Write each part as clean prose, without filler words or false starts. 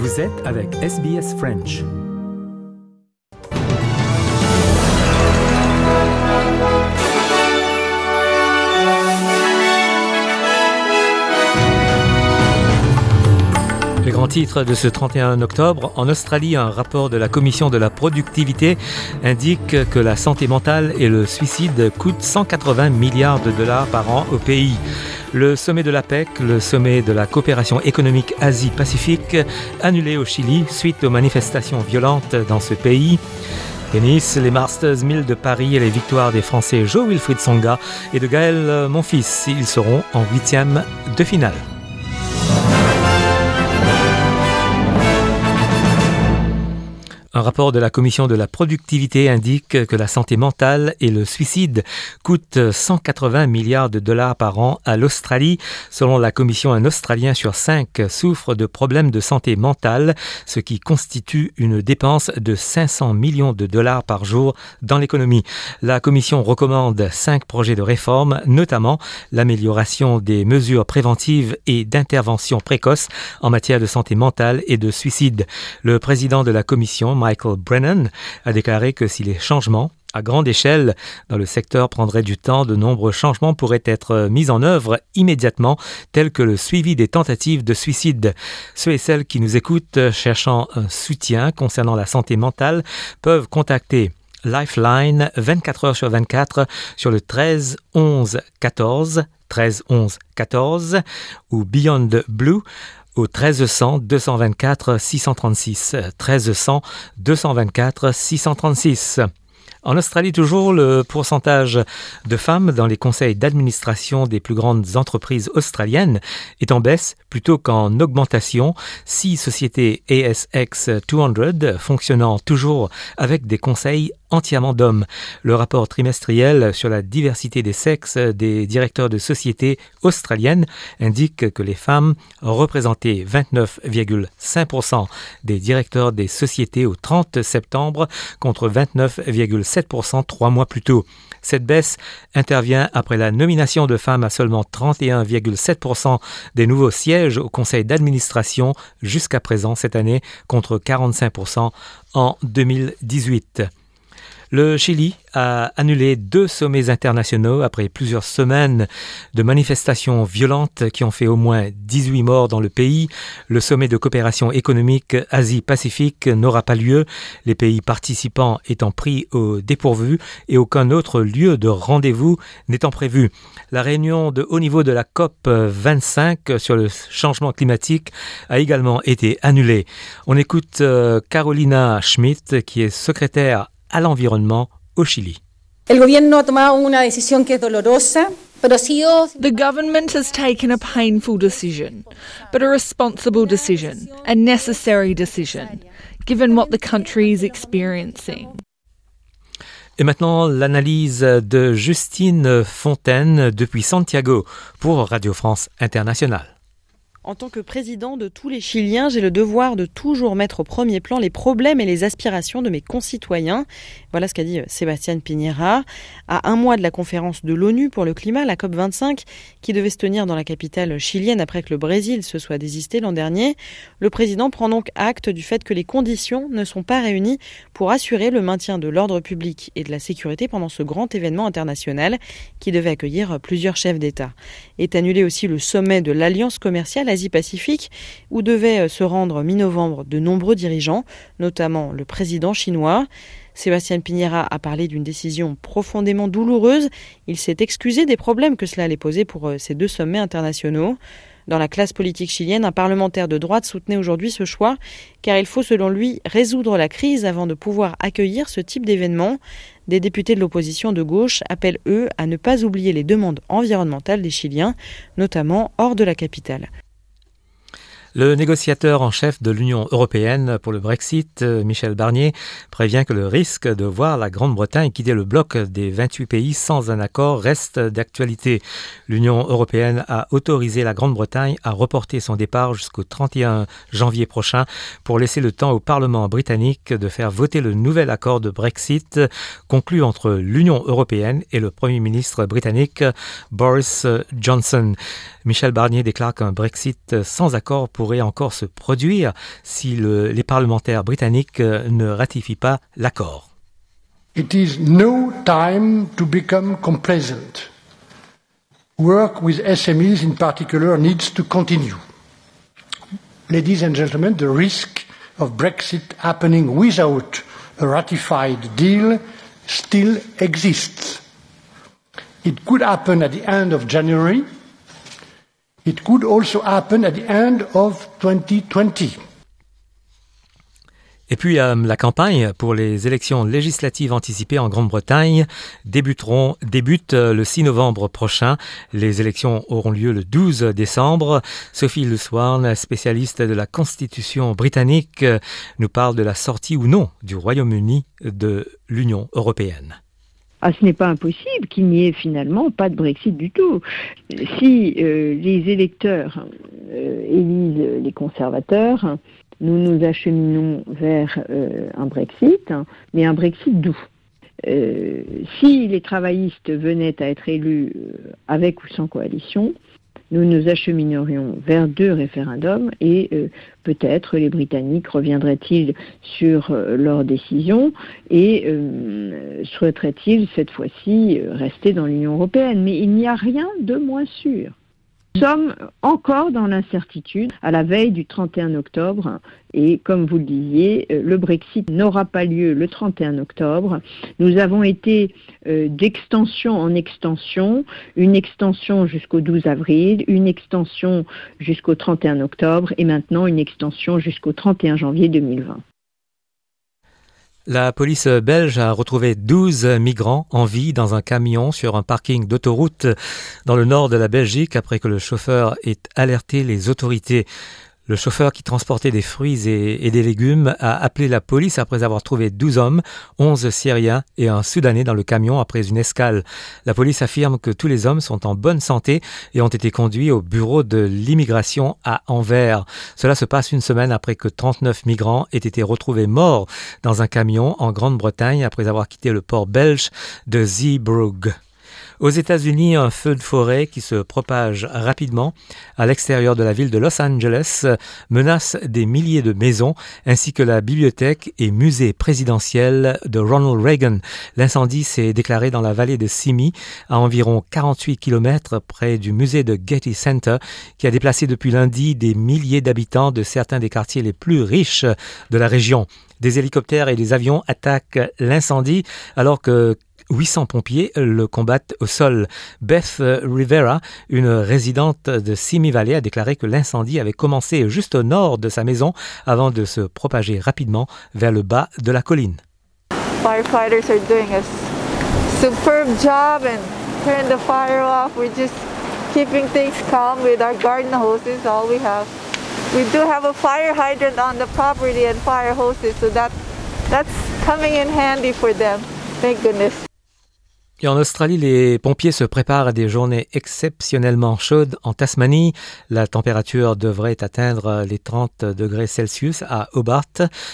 Vous êtes avec SBS French. Les grands titres de ce 31 octobre, en Australie, un rapport de la Commission de la productivité indique que la santé mentale et le suicide coûtent 180 milliards de dollars par an au pays. Le sommet de l'APEC, le sommet de la coopération économique Asie-Pacifique, annulé au Chili suite aux manifestations violentes dans ce pays. Tennis, les Masters 1000 de Paris et les victoires des Français Jo-Wilfried Tsonga et de Gaël Monfils. Ils seront en 8e de finale. Un rapport de la Commission de la productivité indique que la santé mentale et le suicide coûtent 180 milliards de dollars par an à l'Australie. Selon la Commission, un Australien sur 5 souffre de problèmes de santé mentale, ce qui constitue une dépense de 500 millions de dollars par jour dans l'économie. La Commission recommande 5 projets de réforme, notamment l'amélioration des mesures préventives et d'intervention précoce en matière de santé mentale et de suicide. Le président de la Commission, Michael Brennan, a déclaré que si les changements à grande échelle dans le secteur prendraient du temps, de nombreux changements pourraient être mis en œuvre immédiatement, tels que le suivi des tentatives de suicide. Ceux et celles qui nous écoutent cherchant un soutien concernant la santé mentale peuvent contacter Lifeline 24 heures sur 24 sur le 13 11 14 13 11 14 ou Beyond Blue au 1300 224 636. 1300 224 636. En Australie, toujours, le pourcentage de femmes dans les conseils d'administration des plus grandes entreprises australiennes est en baisse plutôt qu'en augmentation. 6 sociétés ASX 200 fonctionnant toujours avec des conseils entièrement d'hommes. Le rapport trimestriel sur la diversité des sexes des directeurs de sociétés australiennes indique que les femmes représentaient 29,5% des directeurs des sociétés au 30 septembre contre 29,7% 3 mois plus tôt. Cette baisse intervient après la nomination de femmes à seulement 31,7% des nouveaux sièges au conseil d'administration jusqu'à présent cette année contre 45% en 2018. Le Chili a annulé 2 sommets internationaux après plusieurs semaines de manifestations violentes qui ont fait au moins 18 morts dans le pays. Le sommet de coopération économique Asie-Pacifique n'aura pas lieu, les pays participants étant pris au dépourvu et aucun autre lieu de rendez-vous n'étant prévu. La réunion de haut niveau de la COP 25 sur le changement climatique a également été annulée. On écoute Carolina Schmidt, qui est secrétaire à l'environnement au Chili. El gobierno ha tomado una decisión que es dolorosa, pero ha sido... The government has taken a painful decision, but a responsible decision, a necessary decision, given what the country is experiencing. Et maintenant, l'analyse de Justine Fontaine depuis Santiago pour Radio France Internationale. En tant que président de tous les Chiliens, j'ai le devoir de toujours mettre au premier plan les problèmes et les aspirations de mes concitoyens. Voilà ce qu'a dit Sebastián Piñera à un mois de la conférence de l'ONU pour le climat, la COP25, qui devait se tenir dans la capitale chilienne après que le Brésil se soit désisté l'an dernier. Le président prend donc acte du fait que les conditions ne sont pas réunies pour assurer le maintien de l'ordre public et de la sécurité pendant ce grand événement international qui devait accueillir plusieurs chefs d'État. Est annulé aussi le sommet de l'Alliance commerciale Asie-Pacifique, où devaient se rendre mi-novembre de nombreux dirigeants, notamment le président chinois. Sebastián Piñera a parlé d'une décision profondément douloureuse. Il s'est excusé des problèmes que cela allait poser pour ces 2 sommets internationaux. Dans la classe politique chilienne, un parlementaire de droite soutenait aujourd'hui ce choix, car il faut, selon lui, résoudre la crise avant de pouvoir accueillir ce type d'événement. Des députés de l'opposition de gauche appellent, eux, à ne pas oublier les demandes environnementales des Chiliens, notamment hors de la capitale. Le négociateur en chef de l'Union européenne pour le Brexit, Michel Barnier, prévient que le risque de voir la Grande-Bretagne quitter le bloc des 28 pays sans un accord reste d'actualité. L'Union européenne a autorisé la Grande-Bretagne à reporter son départ jusqu'au 31 janvier prochain pour laisser le temps au Parlement britannique de faire voter le nouvel accord de Brexit conclu entre l'Union européenne et le Premier ministre britannique Boris Johnson. Michel Barnier déclare qu'un Brexit sans accord pourrait encore se produire si les parlementaires britanniques ne ratifient pas l'accord. It is no time to become complacent. Work with SMEs in particular needs to continue. Ladies and gentlemen, the risk of Brexit happening without a ratified deal still exists. It could happen at the end of January. It could also happen at the end of 2020. Et puis la campagne pour les élections législatives anticipées en Grande-Bretagne débute le 6 novembre prochain. Les élections auront lieu le 12 décembre. Sophie Le Swan, spécialiste de la Constitution britannique, nous parle de la sortie ou non du Royaume-Uni de l'Union européenne. Ce n'est pas impossible qu'il n'y ait finalement pas de Brexit du tout. Si les électeurs élisent les conservateurs, nous nous acheminons vers un Brexit, mais un Brexit doux. Si les travaillistes venaient à être élus avec ou sans coalition, nous nous acheminerions vers 2 référendums et peut-être les Britanniques reviendraient-ils sur leur décision et souhaiteraient-ils cette fois-ci rester dans l'Union européenne. Mais il n'y a rien de moins sûr. Nous sommes encore dans l'incertitude à la veille du 31 octobre et comme vous le disiez, le Brexit n'aura pas lieu le 31 octobre. Nous avons été d'extension en extension, une extension jusqu'au 12 avril, une extension jusqu'au 31 octobre et maintenant une extension jusqu'au 31 janvier 2020. La police belge a retrouvé 12 migrants en vie dans un camion sur un parking d'autoroute dans le nord de la Belgique après que le chauffeur ait alerté les autorités. Le chauffeur qui transportait des fruits et des légumes a appelé la police après avoir trouvé 12 hommes, 11 Syriens et un Soudanais dans le camion après une escale. La police affirme que tous les hommes sont en bonne santé et ont été conduits au bureau de l'immigration à Anvers. Cela se passe une semaine après que 39 migrants aient été retrouvés morts dans un camion en Grande-Bretagne après avoir quitté le port belge de Zeebrugge. Aux États-Unis, un feu de forêt qui se propage rapidement à l'extérieur de la ville de Los Angeles menace des milliers de maisons ainsi que la bibliothèque et musée présidentiel de Ronald Reagan. L'incendie s'est déclaré dans la vallée de Simi, à environ 48 km près du musée de Getty Center, qui a déplacé depuis lundi des milliers d'habitants de certains des quartiers les plus riches de la région. Des hélicoptères et des avions attaquent l'incendie alors que 800 pompiers le combattent au sol. Beth Rivera, une résidente de Simi Valley, a déclaré que l'incendie avait commencé juste au nord de sa maison avant de se propager rapidement vers le bas de la colline. Firefighters are doing a superb job and turning the fire off. We're just keeping things calm with our garden hoses, all we have. We do have a fire hydrant on the property and fire hoses, so that's coming in handy for them. Thank goodness. Et en Australie, les pompiers se préparent à des journées exceptionnellement chaudes en Tasmanie. La température devrait atteindre les 30 degrés Celsius à Hobart.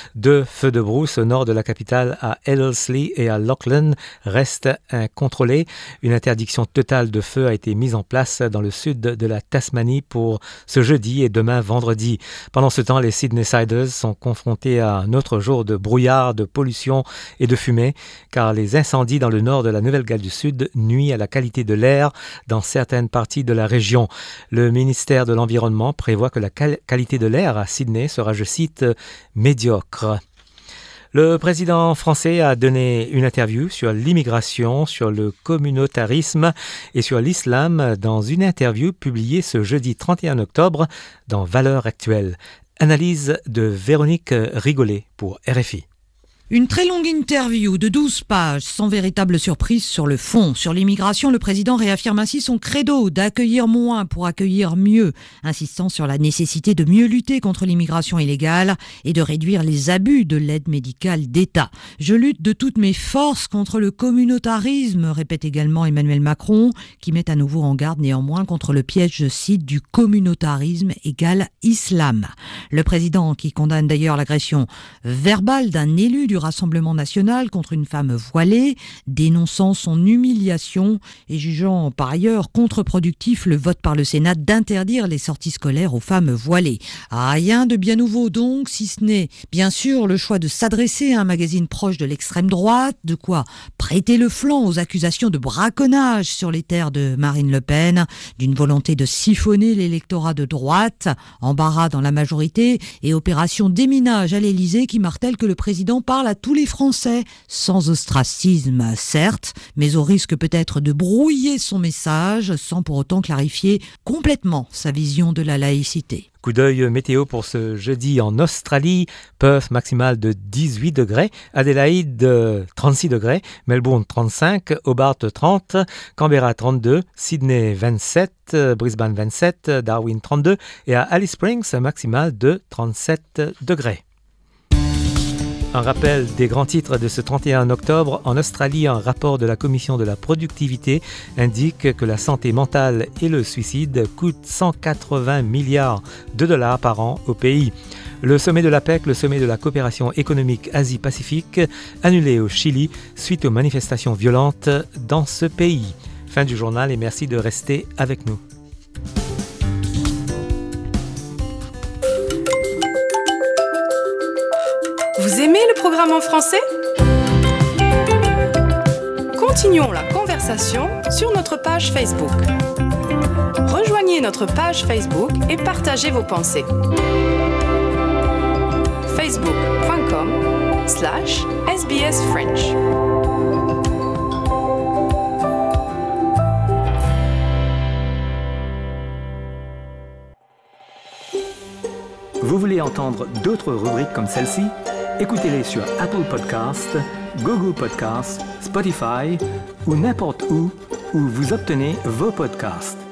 2 feux de brousse au nord de la capitale à Ellerslie et à Lachlan restent incontrôlés. Une interdiction totale de feu a été mise en place dans le sud de la Tasmanie pour ce jeudi et demain vendredi. Pendant ce temps, les Sydneysiders sont confrontés à un autre jour de brouillard, de pollution et de fumée, car les incendies dans le nord de la Nouvelle-Galles du Sud nuit à la qualité de l'air dans certaines parties de la région. Le ministère de l'Environnement prévoit que la qualité de l'air à Sydney sera, je cite, médiocre. Le président français a donné une interview sur l'immigration, sur le communautarisme et sur l'islam dans une interview publiée ce jeudi 31 octobre dans Valeurs Actuelles. Analyse de Véronique Rigolet pour RFI. Une très longue interview de 12 pages, sans véritable surprise sur le fond. Sur l'immigration, le président réaffirme ainsi son credo d'accueillir moins pour accueillir mieux, insistant sur la nécessité de mieux lutter contre l'immigration illégale et de réduire les abus de l'aide médicale d'État. Je lutte de toutes mes forces contre le communautarisme, répète également Emmanuel Macron, qui met à nouveau en garde néanmoins contre le piège, je cite, du communautarisme égale islam. Le président, qui condamne d'ailleurs l'agression verbale d'un élu du du Rassemblement national contre une femme voilée, dénonçant son humiliation et jugeant par ailleurs contre-productif le vote par le Sénat d'interdire les sorties scolaires aux femmes voilées. Rien de bien nouveau donc, si ce n'est bien sûr le choix de s'adresser à un magazine proche de l'extrême droite, de quoi prêter le flanc aux accusations de braconnage sur les terres de Marine Le Pen, d'une volonté de siphonner l'électorat de droite, embarras dans la majorité et opération déminage à l'Élysée qui martèle que le président parle à tous les Français, sans ostracisme certes, mais au risque peut-être de brouiller son message sans pour autant clarifier complètement sa vision de la laïcité. Coup d'œil météo pour ce jeudi en Australie. Perth maximale de 18 degrés, Adélaïde 36 degrés, Melbourne 35, Hobart 30, Canberra 32, Sydney 27, Brisbane 27, Darwin 32 et à Alice Springs maximale de 37 degrés. Un rappel des grands titres de ce 31 octobre. En Australie, un rapport de la Commission de la productivité indique que la santé mentale et le suicide coûtent 180 milliards de dollars par an au pays. Le sommet de l'APEC, le sommet de la coopération économique Asie-Pacifique, annulé au Chili suite aux manifestations violentes dans ce pays. Fin du journal et merci de rester avec nous. Vous aimez le programme en français ? Continuons la conversation sur notre page Facebook. Rejoignez notre page Facebook et partagez vos pensées. facebook.com/SBS French. Vous voulez entendre d'autres rubriques comme celle-ci ? Écoutez-les sur Apple Podcasts, Google Podcasts, Spotify ou n'importe où vous obtenez vos podcasts.